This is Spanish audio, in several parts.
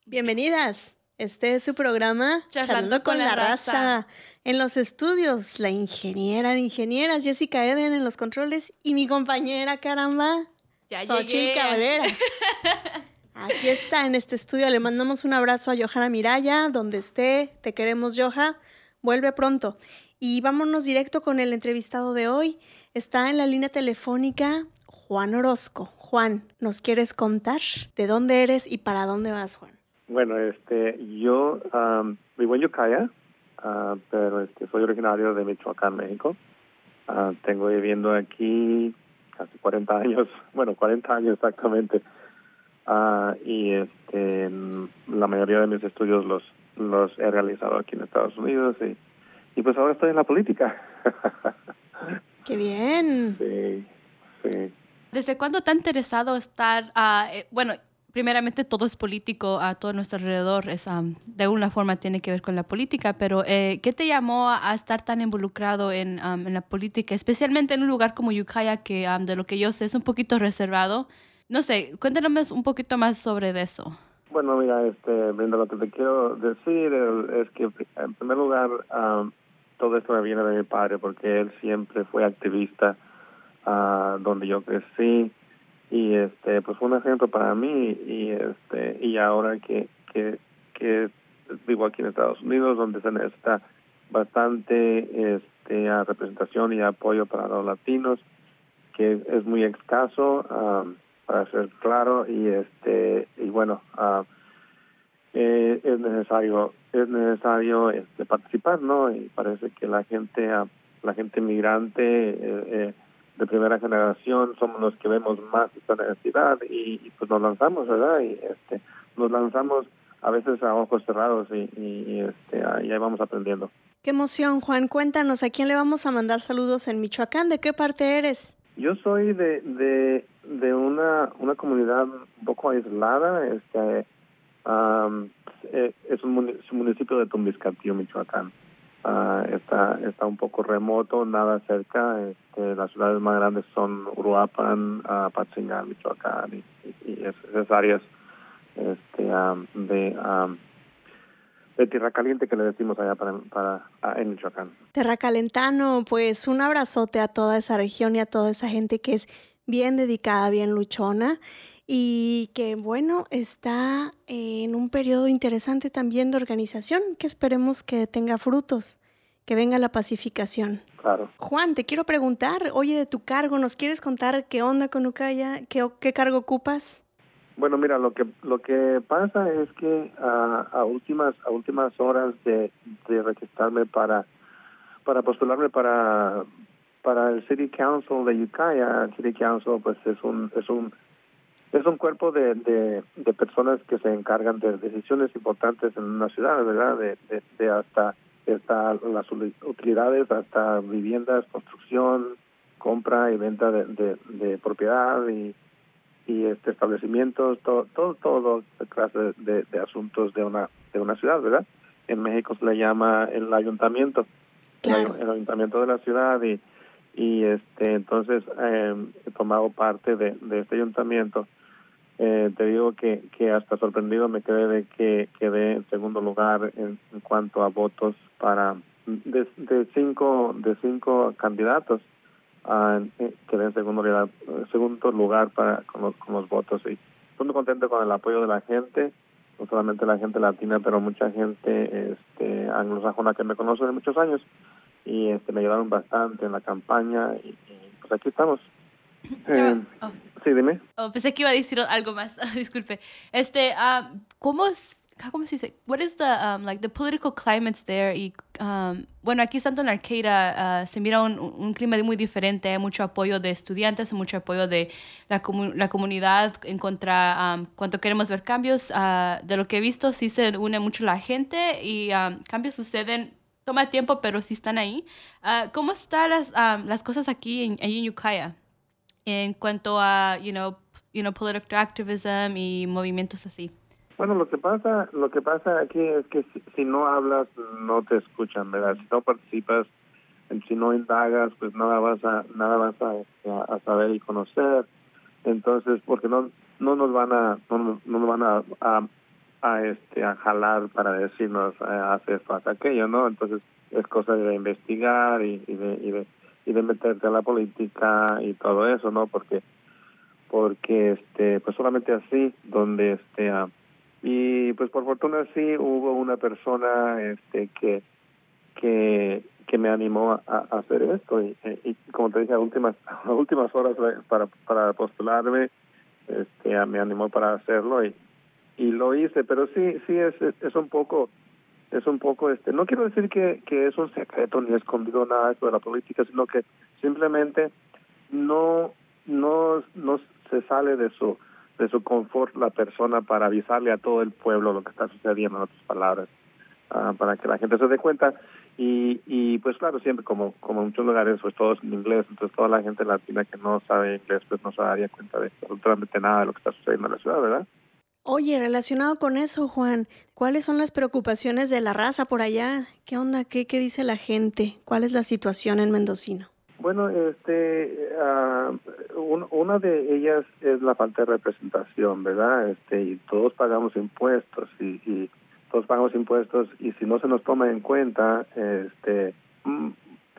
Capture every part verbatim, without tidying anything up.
Bienvenidas. Este es su programa Charlando con la Raza. En los estudios, la ingeniera de ingenieras, Jessica Eden en los controles y mi compañera, caramba, Ya Xochitl llegué. Cabrera. Aquí está en este estudio. Le mandamos un abrazo a Johanna Miraya, donde esté. Te queremos, Joha. Vuelve pronto. Y vámonos directo con el entrevistado de hoy. Está en la línea telefónica Juan Orozco. Juan, ¿nos quieres contar de dónde eres y para dónde vas, Juan? Bueno, este, yo um, vivo en Ukiah, uh, pero este, soy originario de Michoacán, México. Uh, tengo viviendo aquí casi cuarenta años, bueno, cuarenta años exactamente. Uh, y este, la mayoría de mis estudios los los he realizado aquí en Estados Unidos y, y pues ahora estoy en la política. ¡Qué bien! Sí, sí. ¿Desde cuándo te ha interesado estar, uh, eh, bueno, primeramente todo es político, a todo nuestro alrededor es um, de alguna forma tiene que ver con la política, pero eh, ¿qué te llamó a, a estar tan involucrado en, um, en la política, especialmente en un lugar como Ukiah, que um, de lo que yo sé es un poquito reservado? No sé, cuéntanos un poquito más sobre eso. Bueno, mira, este, Brenda, lo que te quiero decir es que, en primer lugar, um, todo esto me viene de mi padre, porque él siempre fue activista uh, donde yo crecí, y este, pues fue un ejemplo para mí, y este, y ahora que, que, que vivo aquí en Estados Unidos, donde se necesita bastante este, uh, representación y apoyo para los latinos, que es muy escaso, um, para ser claro, y este y bueno uh, eh, es necesario es necesario este participar, ¿no? Y parece que la gente uh, la gente migrante eh, eh, de primera generación somos los que vemos más esta necesidad y, y pues nos lanzamos, ¿verdad? Y este nos lanzamos a veces a ojos cerrados y, y, y este ahí vamos aprendiendo. ¡Qué emoción, Juan! Cuéntanos, ¿a quién le vamos a mandar saludos en Michoacán? ¿De qué parte eres? Yo soy de de, de una una comunidad un poco aislada, este um, es un municipio de Tumbiscatío, Michoacán. Uh, está está un poco remoto, nada cerca. Este, las ciudades más grandes son Uruapan, uh, Patzingán, Michoacán y, y, y esas áreas este um, de um, de tierra caliente que le decimos allá para, para en Michoacán. Terracalentano, pues un abrazote a toda esa región y a toda esa gente que es bien dedicada, bien luchona y que, bueno, está en un periodo interesante también de organización que esperemos que tenga frutos, que venga la pacificación. Claro. Juan, te quiero preguntar, oye, de tu cargo, ¿nos quieres contar qué onda con Ukiah? ¿Qué, qué cargo ocupas? Bueno, mira, lo que lo que pasa es que uh, a últimas a últimas horas de, de registrarme para para postularme para para el City Council de Ukiah. El City Council pues es un es un es un cuerpo de, de, de personas que se encargan de decisiones importantes en una ciudad, ¿verdad? De, de, de hasta hasta las utilidades, hasta viviendas, construcción, compra y venta de, de, de propiedad y y este establecimientos, todo todo todo clase de, de asuntos de una de una ciudad, ¿verdad? En México se le llama el ayuntamiento, claro. el, el ayuntamiento de la ciudad y y este entonces eh, he tomado parte de, de este ayuntamiento. Eh, te digo que que hasta sorprendido me quedé de que quedé en segundo lugar en, en cuanto a votos para de, de cinco de cinco candidatos. Uh, quedé en segundo lugar, segundo lugar para con los, con los votos y estoy muy contento con el apoyo de la gente, no solamente la gente latina, pero mucha gente este anglosajona que me conoce de muchos años y este me ayudaron bastante en la campaña y, y pues aquí estamos. Eh, oh. Sí, dime. Oh, pensé que iba a decir algo más. Disculpe. Este, uh, ¿cómo es? ¿Cómo se dice? What is the um, like the political climates there? Y um, bueno, aquí tanto en Arcata uh, se mira un, un clima muy diferente. Hay mucho apoyo de estudiantes, mucho apoyo de la, comu- la comunidad en contra um, cuando queremos ver cambios. Uh, de lo que he visto, sí se une mucho la gente y um, cambios suceden. Toma tiempo, pero sí están ahí. Uh, ¿Cómo están las um, las cosas aquí en, en Ukiah en cuanto a you know you know political activism y movimientos así? Bueno, lo que pasa, lo que pasa aquí es que si, si no hablas, no te escuchan, ¿verdad? Si no participas, si no indagas, pues nada vas a, nada vas a, a saber y conocer. Entonces, porque no, no nos van a, no, no nos van a, a, a este a jalar para decirnos eh, haz esto, haz aquello, ¿no? Entonces es cosa de investigar y, y de y de y de meterte a la política y todo eso, ¿no? Porque porque este pues solamente así donde este uh, y pues por fortuna sí hubo una persona este que que que me animó a, a hacer esto y, y como te dije a últimas a últimas horas para para postularme este me animó para hacerlo y y lo hice, pero sí sí es es un poco es un poco este no quiero decir que que es un secreto ni escondido nada esto de la política, sino que simplemente no no no se sale de su de su confort la persona para avisarle a todo el pueblo lo que está sucediendo, en otras palabras, uh, para que la gente se dé cuenta y y pues claro, siempre como como en muchos lugares pues todo es en inglés, entonces toda la gente latina que no sabe inglés pues no se daría cuenta de absolutamente nada de lo que está sucediendo en la ciudad, ¿verdad? Oye, relacionado con eso, Juan, ¿cuáles son las preocupaciones de la raza por allá? ¿Qué onda? ¿Qué, qué dice la gente? ¿Cuál es la situación en Mendocino? Bueno, este, uh, un, una de ellas es la falta de representación, ¿verdad? Este, y todos pagamos impuestos y, y todos pagamos impuestos y si no se nos toma en cuenta, este, mm,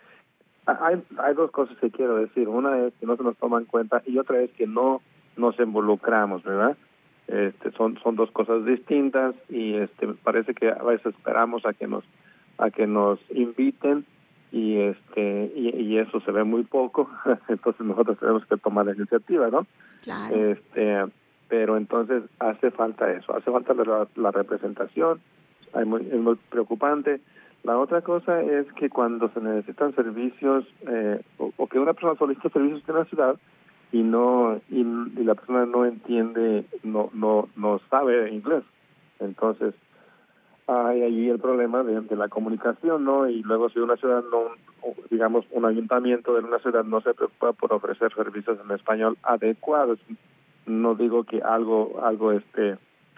hay hay dos cosas que quiero decir. Una es que no se nos toma en cuenta y otra es que no nos involucramos, ¿verdad? Este, son son dos cosas distintas y este parece que a veces esperamos a que nos a que nos inviten y este y, y eso se ve muy poco, entonces nosotros tenemos que tomar la iniciativa, ¿no? Claro. Este, pero entonces hace falta eso, hace falta la, la representación, es muy, es muy preocupante. La otra cosa es que cuando se necesitan servicios eh, o, o que una persona solicita servicios en la ciudad y no y, y la persona no entiende, no no no sabe inglés, entonces hay allí el problema de, de la comunicación, ¿no? Y luego si una ciudad no, digamos, un ayuntamiento de una ciudad no se preocupa por ofrecer servicios en español adecuados, no digo que algo, algo este,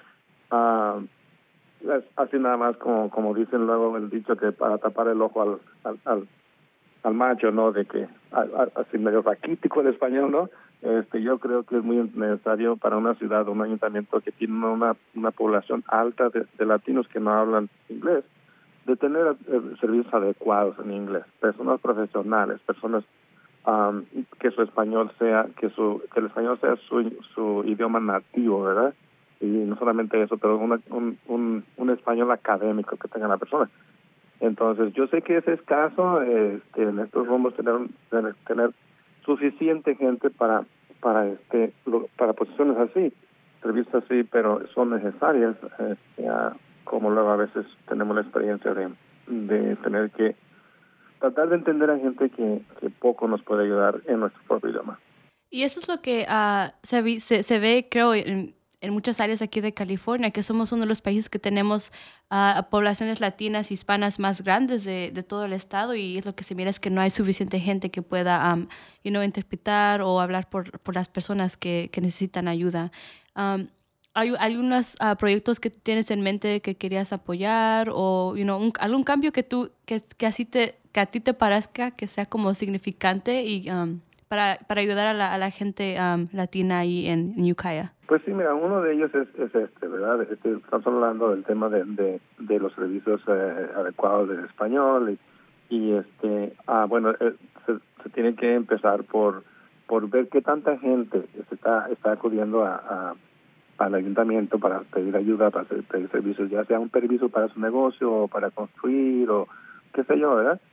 uh, es así nada más como como dicen luego el dicho que para tapar el ojo al al, al, al macho, ¿no? De que a, a, así medio raquítico el español, ¿no? Este, yo creo que es muy necesario para una ciudad, un ayuntamiento que tiene una una población alta de, de latinos que no hablan inglés, de tener eh, servicios adecuados en inglés, personas profesionales, personas um, que su español sea, que su que el español sea su su idioma nativo, ¿verdad? Y no solamente eso, pero una, un, un un español académico que tenga la persona. Entonces, yo sé que es escaso, este, en estos rumbos tener tener, tener suficiente gente para para este lo, para posiciones así, servicios así, pero son necesarias, este, uh, como luego a veces tenemos la experiencia de de tener que tratar de entender a gente que, que poco nos puede ayudar en nuestro propio idioma. Y eso es lo que uh, se, vi, se, se ve, creo, en, en muchas áreas aquí de California, que somos uno de los países que tenemos uh, poblaciones latinas, hispanas más grandes de, de todo el estado, y es lo que se mira es que no hay suficiente gente que pueda um, you know, interpretar o hablar por, por las personas que, que necesitan ayuda. Um, ¿Hay algunos uh, proyectos que tú tienes en mente que querías apoyar o you know, un, algún cambio que, tú, que, que, así te, que a ti te parezca que sea como significante y... Um, Para, para ayudar a la, a la gente um, latina ahí en, en Ukiah? Pues sí, mira, uno de ellos es, es este, ¿verdad? Este, estamos hablando del tema de, de, de los servicios eh, adecuados del español y, y este, ah, bueno, eh, se, se tiene que empezar por por ver qué tanta gente está está acudiendo a, a al ayuntamiento para pedir ayuda, para pedir servicios, ya sea un permiso para su negocio o para construir o qué sé yo, ¿verdad?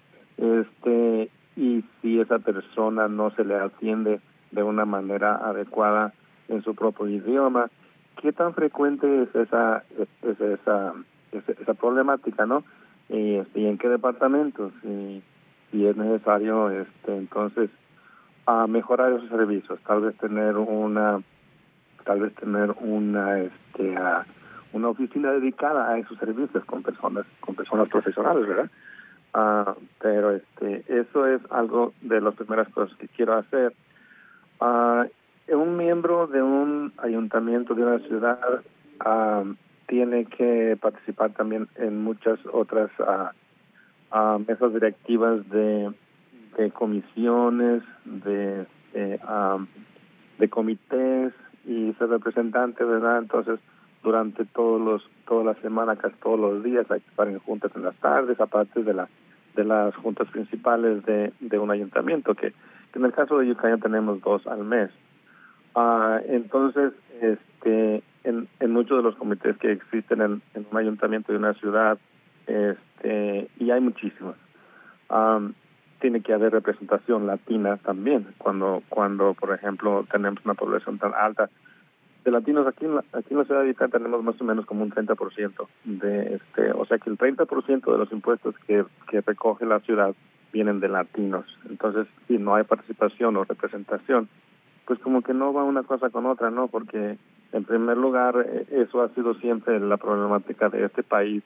Este y si esa persona no se le atiende de una manera adecuada en su propio idioma, ¿qué tan frecuente es esa es, es esa es, esa problemática, no? Y, este, y en qué departamentos y si es necesario este entonces a mejorar esos servicios, tal vez tener una tal vez tener una este uh, una oficina dedicada a esos servicios con personas con personas profesionales, ¿verdad? Uh, pero este eso es algo de las primeras cosas que quiero hacer. Uh, un miembro de un ayuntamiento de una ciudad uh, tiene que participar también en muchas otras uh, uh, mesas directivas de, de comisiones, de de, um, de comités y ser representante, ¿verdad? Entonces durante todos los toda la semana, casi todos los días, hay que estar en juntas en las tardes, aparte de la de las juntas principales de, de un ayuntamiento, que, que en el caso de Ucayali tenemos dos al mes. Uh, entonces, este, en, en muchos de los comités que existen en, en un ayuntamiento de una ciudad, este, y hay muchísimos, um, tiene que haber representación latina también. Cuando, cuando por ejemplo, tenemos una población tan alta de latinos aquí en la, aquí en la ciudad de Ucayali, tenemos más o menos como un treinta por ciento de este, o sea que el treinta por ciento de los impuestos que, que recoge la ciudad vienen de latinos. Entonces, si no hay participación o representación, pues como que no va una cosa con otra, ¿no? Porque en primer lugar, eso ha sido siempre la problemática de este país,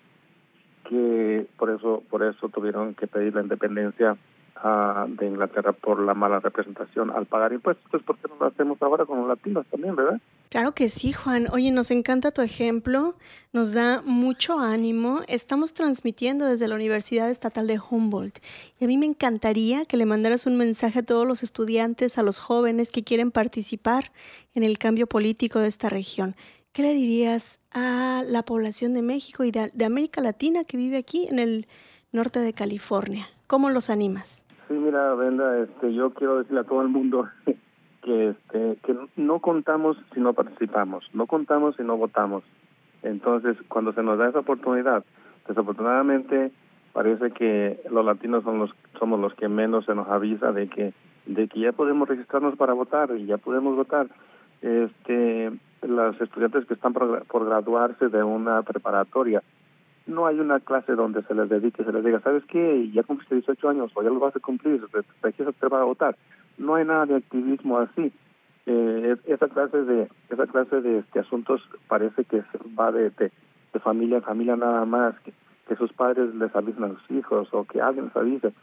que por eso por eso tuvieron que pedir la independencia uh, de Inglaterra por la mala representación al pagar impuestos. Pues, ¿por qué no lo hacemos ahora con los latinos también, verdad? Claro que sí, Juan. Oye, nos encanta tu ejemplo, nos da mucho ánimo. Estamos transmitiendo desde la Universidad Estatal de Humboldt y a mí me encantaría que le mandaras un mensaje a todos los estudiantes, a los jóvenes que quieren participar en el cambio político de esta región. ¿Qué le dirías a la población de México y de, de América Latina que vive aquí en el norte de California? ¿Cómo los animas? Sí, mira, Brenda, este, yo quiero decirle a todo el mundo que este que no contamos si no participamos, no contamos si no votamos. Entonces, cuando se nos da esa oportunidad, desafortunadamente parece que los latinos son los somos los que menos se nos avisa de que de que ya podemos registrarnos para votar y ya podemos votar. Este, los estudiantes que están por, por graduarse de una preparatoria, no hay una clase donde se les dedique, se les diga, ¿sabes qué? Ya cumpliste dieciocho años o ya lo vas a cumplir, te vas a votar. No hay nada de activismo así. Eh, esa clase de esa clase de, de asuntos parece que se va de, de, de familia en familia nada más, que, que sus padres les avisen a sus hijos o que alguien les avise.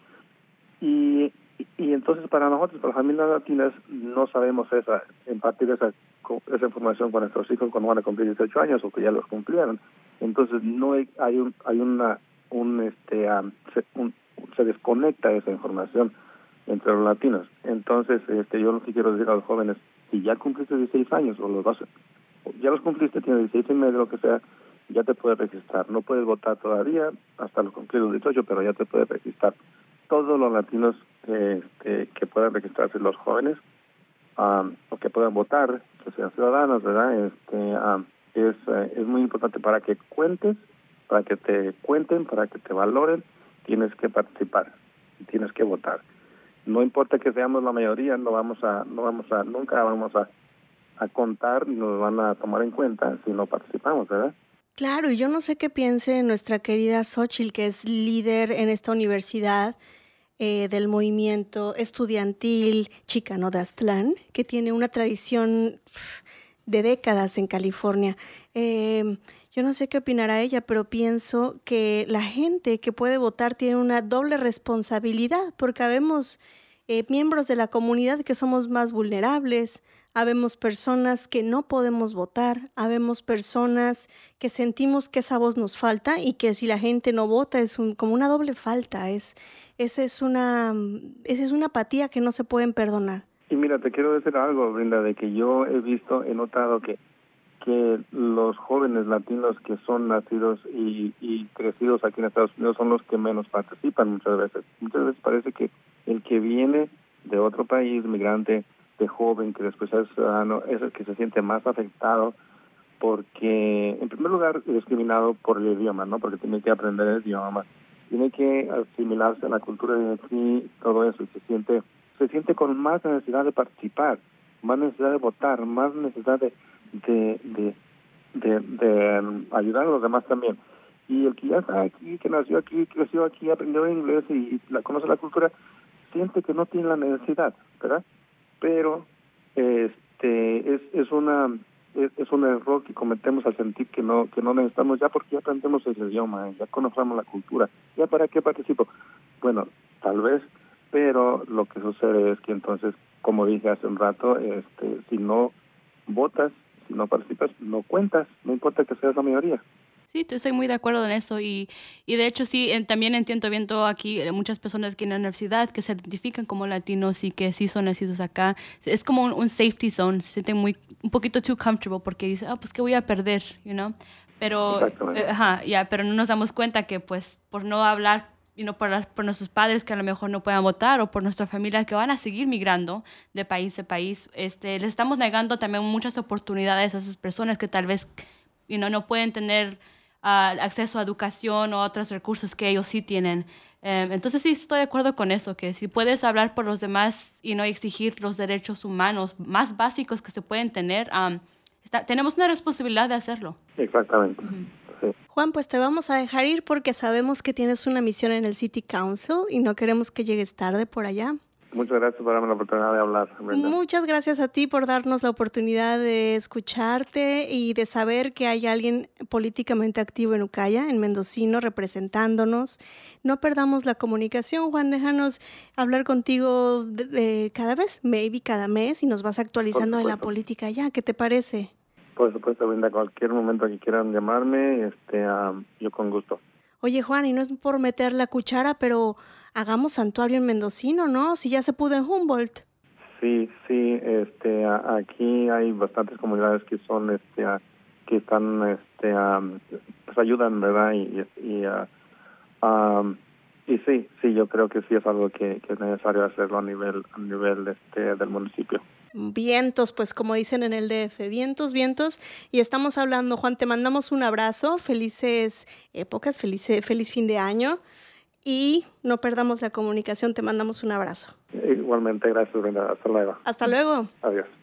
Y, y entonces para nosotros, para las familias latinas, no sabemos esa, impartir esa, esa información con nuestros hijos cuando van a cumplir dieciocho años o que ya los cumplieron. Entonces no hay, hay un hay una un este um, se, un, se desconecta esa información entre los latinos. Entonces este yo lo que quiero decir a los jóvenes, si ya cumpliste dieciséis años o los vas a, ya los cumpliste, tienes dieciséis y medio, lo que sea, ya te puedes registrar. No puedes votar todavía hasta los cumplidos dieciocho, pero ya te puedes registrar. Todos los latinos eh, que, que puedan registrarse, los jóvenes um, o que puedan votar, que sean ciudadanos, ¿verdad? Este um, es eh, es muy importante para que cuentes, para que te cuenten, para que te valoren, tienes que participar, tienes que votar. No importa que seamos la mayoría, no vamos a no vamos a nunca vamos a a contar ni nos van a tomar en cuenta si no participamos, ¿verdad? Claro, y yo no sé qué piense nuestra querida Xochitl, que es líder en esta universidad eh, del movimiento estudiantil Chicano de Aztlán, que tiene una tradición de décadas en California. Eh, yo no sé qué opinará ella, pero pienso que la gente que puede votar tiene una doble responsabilidad, porque habemos eh, miembros de la comunidad que somos más vulnerables, habemos personas que no podemos votar, habemos personas que sentimos que esa voz nos falta y que si la gente no vota es un, como una doble falta, es, esa es una, esa es una apatía que no se pueden perdonar. Y mira, te quiero decir algo, Brenda, de que yo he visto, he notado que que los jóvenes latinos que son nacidos y, y crecidos aquí en Estados Unidos son los que menos participan muchas veces. Muchas veces parece que el que viene de otro país, migrante, de joven, que después es ciudadano, es el que se siente más afectado porque, en primer lugar, es discriminado por el idioma, ¿no? Porque tiene que aprender el idioma, tiene que asimilarse a la cultura de aquí, todo eso, y se siente, se siente con más necesidad de participar, más necesidad de votar, más necesidad de De, de, de, de um, ayudar a los demás también. Y el que ya está aquí, que nació aquí, creció aquí, aprendió inglés y la conoce la cultura, siente que no tiene la necesidad, ¿verdad? Pero este es es una es, es un error que cometemos al sentir que no que no necesitamos ya, porque ya aprendemos el idioma, ya conocemos la cultura, ya para qué participo. Bueno, tal vez, pero lo que sucede es que entonces, como dije hace un rato, este si no votas, si no participas, no cuentas, no importa que seas la mayoría. Sí, estoy muy de acuerdo en eso y, y de hecho sí, en, también entiendo viendo aquí eh, muchas personas que en la universidad que se identifican como latinos y que sí son nacidos acá. Es como un, un safety zone, se sienten muy, un poquito too comfortable porque dicen, ah, pues qué voy a perder, you know. Pero, eh, ajá, ya, pero no nos damos cuenta que pues por no hablar y no por, por nuestros padres que a lo mejor no puedan votar o por nuestra familia que van a seguir migrando de país a país, este, les estamos negando también muchas oportunidades a esas personas que tal vez you know, no pueden tener uh, acceso a educación o otros recursos que ellos sí tienen. Um, entonces sí estoy de acuerdo con eso, que si puedes hablar por los demás y no exigir los derechos humanos más básicos que se pueden tener, um, está, tenemos una responsabilidad de hacerlo. Exactamente. Uh-huh. Sí. Juan, pues te vamos a dejar ir porque sabemos que tienes una misión en el City Council y no queremos que llegues tarde por allá. Muchas gracias por darme la oportunidad de hablar, Brenda. Muchas gracias a ti por darnos la oportunidad de escucharte y de saber que hay alguien políticamente activo en Ucaya, en Mendocino, representándonos. No perdamos la comunicación, Juan, déjanos hablar contigo de, de cada vez, maybe cada mes, y nos vas actualizando de la política allá. ¿Qué te parece? Por supuesto, Brenda, cualquier momento que quieran llamarme, este, um, yo con gusto. Oye, Juan, y no es por meter la cuchara, pero hagamos santuario en Mendocino, ¿no? Si ya se pudo en Humboldt. Sí, sí, este, a, aquí hay bastantes comunidades que son, este, a, que están, este, um, pues ayudan, ¿verdad? Y, y, uh, um, y sí, sí, yo creo que sí es algo que, que es necesario hacerlo a nivel, a nivel, este, del municipio. Vientos, pues como dicen en el D F, vientos, vientos, y estamos hablando, Juan, te mandamos un abrazo, felices épocas, feliz, feliz fin de año, y no perdamos la comunicación, te mandamos un abrazo. Igualmente, gracias, Brenda, hasta luego. Hasta luego. Adiós.